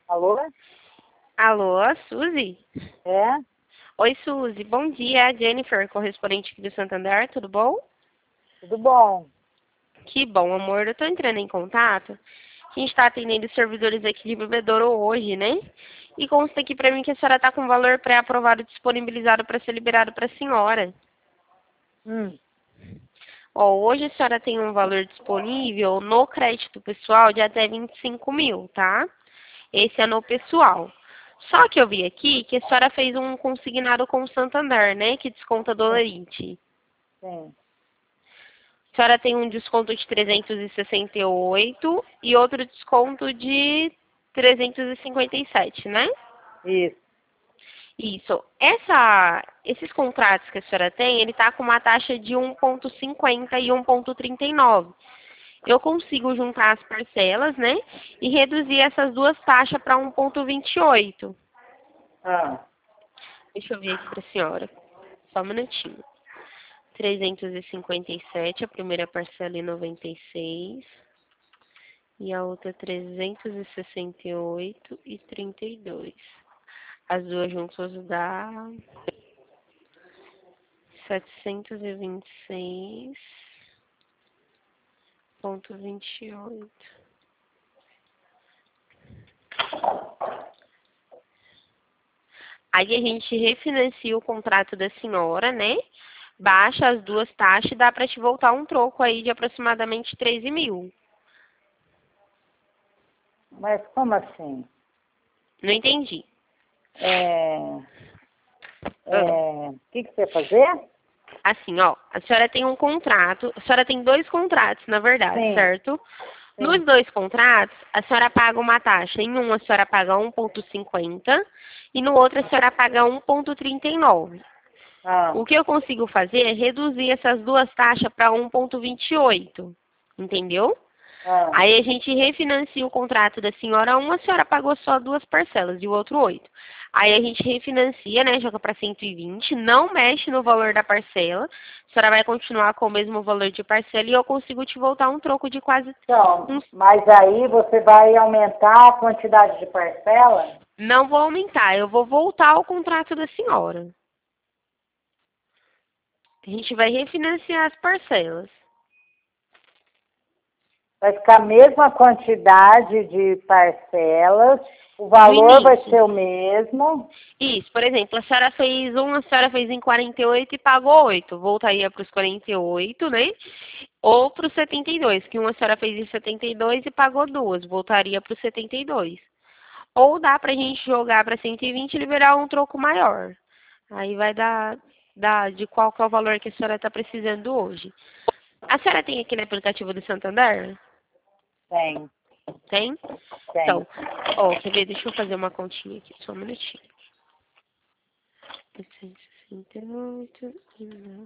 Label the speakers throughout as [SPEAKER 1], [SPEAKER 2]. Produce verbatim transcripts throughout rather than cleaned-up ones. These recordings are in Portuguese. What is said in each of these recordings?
[SPEAKER 1] Alô?
[SPEAKER 2] Alô, Suzy?
[SPEAKER 1] É?
[SPEAKER 2] Oi, Suzy. Bom dia. É a Jennifer, correspondente aqui do Santander. Tudo bom?
[SPEAKER 1] Tudo bom?
[SPEAKER 2] Que bom, amor. Eu tô entrando em contato. A gente tá atendendo os servidores aqui de Bebedouro hoje, né? E consta aqui pra mim que a senhora tá com valor pré-aprovado disponibilizado para ser liberado para a senhora.
[SPEAKER 1] Hum.
[SPEAKER 2] Ó, hoje a senhora tem um valor disponível no crédito pessoal de até vinte e cinco mil, tá? Esse é no pessoal. Só que eu vi aqui que a senhora fez um consignado com o Santander, né? Que desconta dolorite.
[SPEAKER 1] Sim.
[SPEAKER 2] A senhora tem um desconto de trezentos e sessenta e oito e outro desconto de trezentos e cinquenta e sete, né?
[SPEAKER 1] Isso.
[SPEAKER 2] Isso. Essa, esses contratos que a senhora tem, ele está com uma taxa de um vírgula cinquenta e um vírgula trinta e nove. Eu consigo juntar as parcelas, né? E reduzir essas duas taxas para um vírgula vinte e oito.
[SPEAKER 1] Ah.
[SPEAKER 2] Deixa eu ver aqui para a senhora. Só um minutinho. trezentos e cinquenta e sete, a primeira parcela em noventa e seis. E a outra trezentos e sessenta e oito e trinta e dois. As duas juntas dá setecentos e vinte e seis vírgula vinte e oito. Aí a gente refinancia o contrato da senhora, né? Baixa as duas taxas e dá para te voltar um troco aí de aproximadamente treze mil.
[SPEAKER 1] Mas como assim?
[SPEAKER 2] Não entendi.
[SPEAKER 1] É...
[SPEAKER 2] Ah,
[SPEAKER 1] É... O que, que você vai fazer?
[SPEAKER 2] assim, ó, a senhora tem um contrato, a senhora tem dois contratos, na verdade,
[SPEAKER 1] Sim.
[SPEAKER 2] certo? Nos
[SPEAKER 1] Sim.
[SPEAKER 2] dois contratos, a senhora paga uma taxa. Em um, a senhora paga um vírgula cinquenta e no outro, a senhora paga um vírgula trinta e nove.
[SPEAKER 1] Ah.
[SPEAKER 2] O que eu consigo fazer é reduzir essas duas taxas para um vírgula vinte e oito. Entendeu?
[SPEAKER 1] Ah.
[SPEAKER 2] Aí a gente refinancia o contrato da senhora um, a senhora pagou só duas parcelas e o outro oito. Aí a gente refinancia, né, joga para cento e vinte, não mexe no valor da parcela, a senhora vai continuar com o mesmo valor de parcela e eu consigo te voltar um troco de quase
[SPEAKER 1] Então,
[SPEAKER 2] uns...
[SPEAKER 1] mas aí você vai aumentar a quantidade de parcela?
[SPEAKER 2] Não vou aumentar, eu vou voltar ao contrato da senhora. A gente vai refinanciar as parcelas.
[SPEAKER 1] Vai ficar a mesma quantidade de parcelas, o
[SPEAKER 2] Do
[SPEAKER 1] valor vai
[SPEAKER 2] início.
[SPEAKER 1] ser o mesmo.
[SPEAKER 2] Isso, por exemplo, a senhora fez um, a senhora fez em quarenta e oito e pagou oito. Voltaria para os quarenta e oito, né? Ou para os setenta e dois, que uma a senhora fez em setenta e dois e pagou duas. Voltaria para os setenta e dois. Ou dá para a gente jogar para cento e vinte e liberar um troco maior. Aí vai dar, dar de qual que é o valor que a senhora está precisando hoje. A senhora tem aquele aplicativo do Santander?
[SPEAKER 1] Tem.
[SPEAKER 2] Tem?
[SPEAKER 1] Tem.
[SPEAKER 2] Então, ó, quer ver? Deixa eu fazer uma continha aqui, só um minutinho. oitocentos e sessenta e oito e não.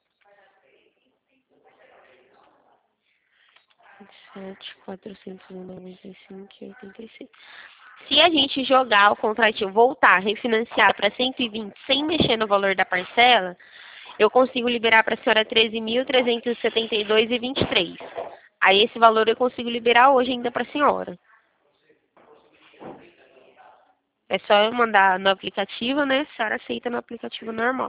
[SPEAKER 2] vinte e sete, quatrocentos e noventa e cinco e oitenta e seis. Se a gente jogar o contratinho, voltar, refinanciar para cento e vinte sem mexer no valor da parcela, eu consigo liberar para a senhora treze mil trezentos e setenta e dois e vinte e três. Aí esse valor eu consigo liberar hoje ainda para a senhora. É só eu mandar no aplicativo, né? A senhora aceita no aplicativo normal.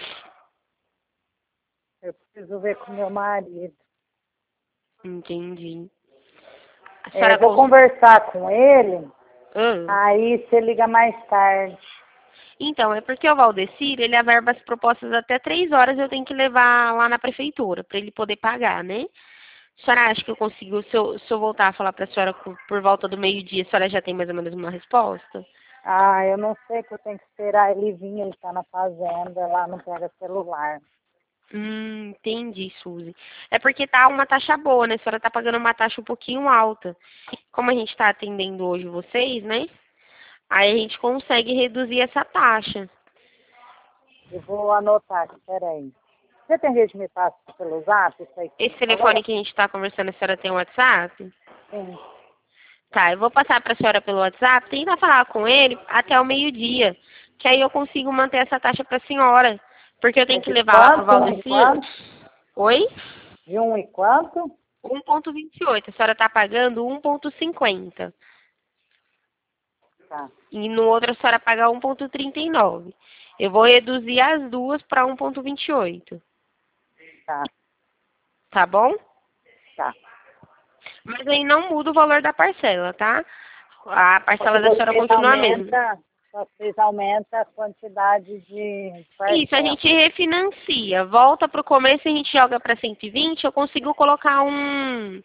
[SPEAKER 1] Eu preciso ver com meu marido.
[SPEAKER 2] Entendi. A
[SPEAKER 1] É,
[SPEAKER 2] senhora
[SPEAKER 1] vou
[SPEAKER 2] cons...
[SPEAKER 1] conversar com ele,
[SPEAKER 2] Ah.
[SPEAKER 1] aí você liga mais tarde.
[SPEAKER 2] Então, é porque o Valdecir, ele averba as propostas até três horas, eu tenho que levar lá na prefeitura, para ele poder pagar, né? A senhora acha que eu consigo, se eu, se eu voltar a falar para a senhora por, por volta do meio-dia, a senhora já tem mais ou menos uma resposta?
[SPEAKER 1] Ah, eu não sei que eu tenho que esperar ele vir, ele tá na fazenda, lá não pega celular.
[SPEAKER 2] Hum, entendi, Suzy. É porque tá uma taxa boa, né? A senhora tá pagando uma taxa um pouquinho alta. Como a gente tá atendendo hoje vocês, né? Aí a gente consegue reduzir essa taxa.
[SPEAKER 1] Eu vou anotar aqui, peraí. Você tem jeito de me passar pelo zap, isso aí que você
[SPEAKER 2] Esse
[SPEAKER 1] me
[SPEAKER 2] telefone
[SPEAKER 1] falou?
[SPEAKER 2] que a gente tá conversando, a senhora tem um WhatsApp?
[SPEAKER 1] Sim.
[SPEAKER 2] Tá, eu vou passar para a senhora pelo WhatsApp, tenta falar com ele até o meio-dia, que aí eu consigo manter essa taxa para a senhora. Porque eu
[SPEAKER 1] É
[SPEAKER 2] tenho que
[SPEAKER 1] de
[SPEAKER 2] levar lá pro
[SPEAKER 1] quanto? Um e
[SPEAKER 2] Valdecir.
[SPEAKER 1] quanto?
[SPEAKER 2] Oi?
[SPEAKER 1] De um e quanto?
[SPEAKER 2] um vírgula vinte e oito. A senhora está pagando um vírgula cinquenta.
[SPEAKER 1] Tá,
[SPEAKER 2] E no outro a senhora paga um vírgula trinta e nove. Eu vou reduzir as duas para um vírgula vinte e oito.
[SPEAKER 1] tá,
[SPEAKER 2] Tá bom?
[SPEAKER 1] tá.
[SPEAKER 2] Mas aí não muda o valor da parcela, tá? A parcela da senhora
[SPEAKER 1] Vocês
[SPEAKER 2] continua a mesma.
[SPEAKER 1] aumenta, vocês aumentam a quantidade de parcela.
[SPEAKER 2] Isso, a gente refinancia. Volta pro começo e a gente joga para cento e vinte. Eu consigo colocar um...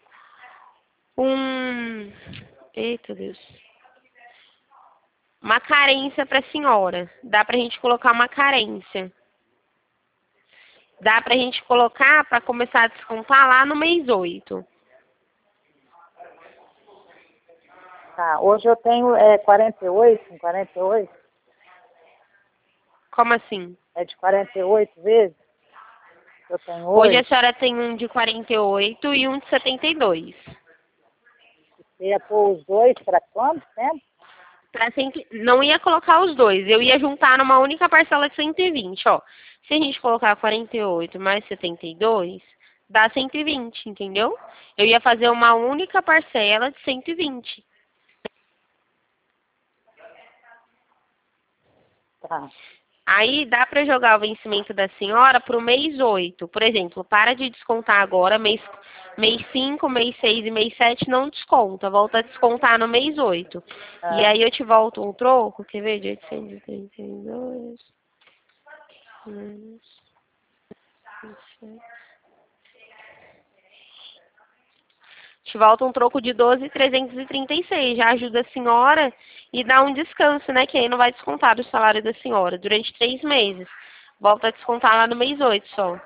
[SPEAKER 2] Um... Eita, Deus. Uma carência para a senhora. Dá pra gente colocar uma carência. Dá pra gente colocar para começar a descontar lá no mês oito.
[SPEAKER 1] Tá, hoje eu tenho é, quarenta e oito, quarenta e oito,
[SPEAKER 2] Como assim?
[SPEAKER 1] é de quarenta e oito vezes que eu tenho
[SPEAKER 2] Hoje
[SPEAKER 1] hoje.
[SPEAKER 2] a senhora tem um de quarenta e oito e um de setenta e dois.
[SPEAKER 1] Você ia pôr os dois para quanto tempo?
[SPEAKER 2] Pra cento... Não ia colocar os dois, eu ia juntar numa única parcela de cento e vinte, ó. Se a gente colocar quarenta e oito mais setenta e dois, dá cento e vinte, entendeu? Eu ia fazer uma única parcela de cento e vinte.
[SPEAKER 1] Tá,
[SPEAKER 2] Aí dá para jogar o vencimento da senhora para o mês oito. Por exemplo, para de descontar agora, mês, mês cinco, mês seis e mês sete não desconta. Volta a descontar no mês oito.
[SPEAKER 1] tá.
[SPEAKER 2] E aí eu te volto um troco, quer ver? De oitocentos e trinta e dois. menos Te volta um troco de doze mil trezentos e trinta e seis. Já ajuda a senhora e dá um descanso, né? Que aí não vai descontar do salário da senhora durante três meses. Volta a descontar lá no mês oito só.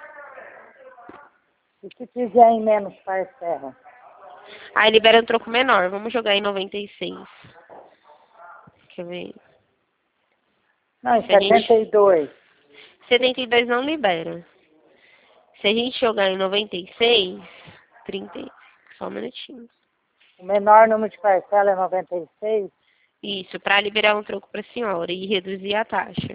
[SPEAKER 1] E se fizer em menos parcela?
[SPEAKER 2] Aí libera um troco menor. Vamos jogar em noventa e seis. Quer ver?
[SPEAKER 1] Não, em
[SPEAKER 2] Se a gente-
[SPEAKER 1] setenta e dois.
[SPEAKER 2] setenta e dois não libera. Se a gente jogar em noventa e seis, trinta. Só um minutinho.
[SPEAKER 1] O menor número de parcela é noventa e seis.
[SPEAKER 2] Isso, para liberar um troco para a senhora e reduzir a taxa.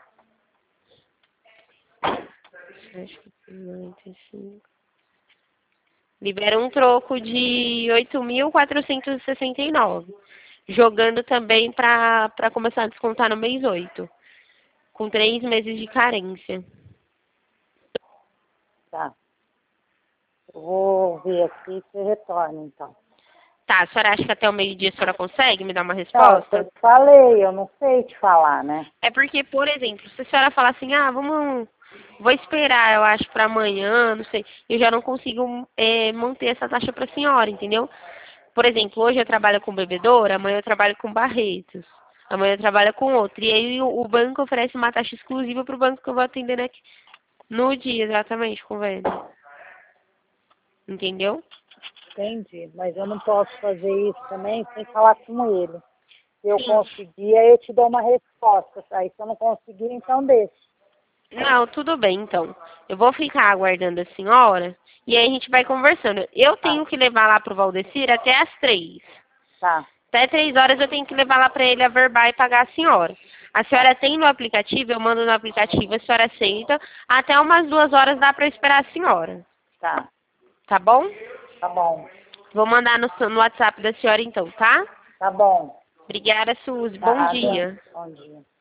[SPEAKER 2] noventa e cinco. Libera um troco de oito mil quatrocentos e sessenta e nove. Jogando também para começar a descontar no mês oito. Com três meses de carência.
[SPEAKER 1] Tá. Eu vou ver aqui e você retorna, então.
[SPEAKER 2] Tá, a senhora acha que até o meio-dia a senhora consegue me dar uma
[SPEAKER 1] Não,
[SPEAKER 2] resposta?
[SPEAKER 1] eu te falei, eu não sei te falar, né?
[SPEAKER 2] É porque, por exemplo, se a senhora falar assim, ah, vamos, vou esperar, eu acho, para amanhã, não sei, eu já não consigo é, manter essa taxa para a senhora, entendeu? Por exemplo, hoje eu trabalho com bebedouro, amanhã eu trabalho com Barretos, amanhã eu trabalho com outro. E aí o, o banco oferece uma taxa exclusiva para o banco que eu vou atender aqui no dia, exatamente, com venda. Entendeu?
[SPEAKER 1] Entendi, mas eu não posso fazer isso também sem falar com ele. Se eu
[SPEAKER 2] Sim.
[SPEAKER 1] conseguir, aí eu te dou uma resposta. Aí se eu não conseguir, então deixa.
[SPEAKER 2] Não, tudo bem, então. Eu vou ficar aguardando a senhora e aí a gente vai conversando. Eu tenho que levar lá pro Valdecir até às três.
[SPEAKER 1] Tá,
[SPEAKER 2] Até três horas eu tenho que levar lá para ele averbar e pagar a senhora. A senhora tem no aplicativo, eu mando no aplicativo, a senhora aceita. Até umas duas horas dá para esperar a senhora.
[SPEAKER 1] tá,
[SPEAKER 2] Tá bom?
[SPEAKER 1] tá bom,
[SPEAKER 2] Vou mandar no, no WhatsApp da senhora então, tá?
[SPEAKER 1] tá bom.
[SPEAKER 2] Obrigada, Suzy. Bom
[SPEAKER 1] Nada.
[SPEAKER 2] dia.
[SPEAKER 1] Bom dia.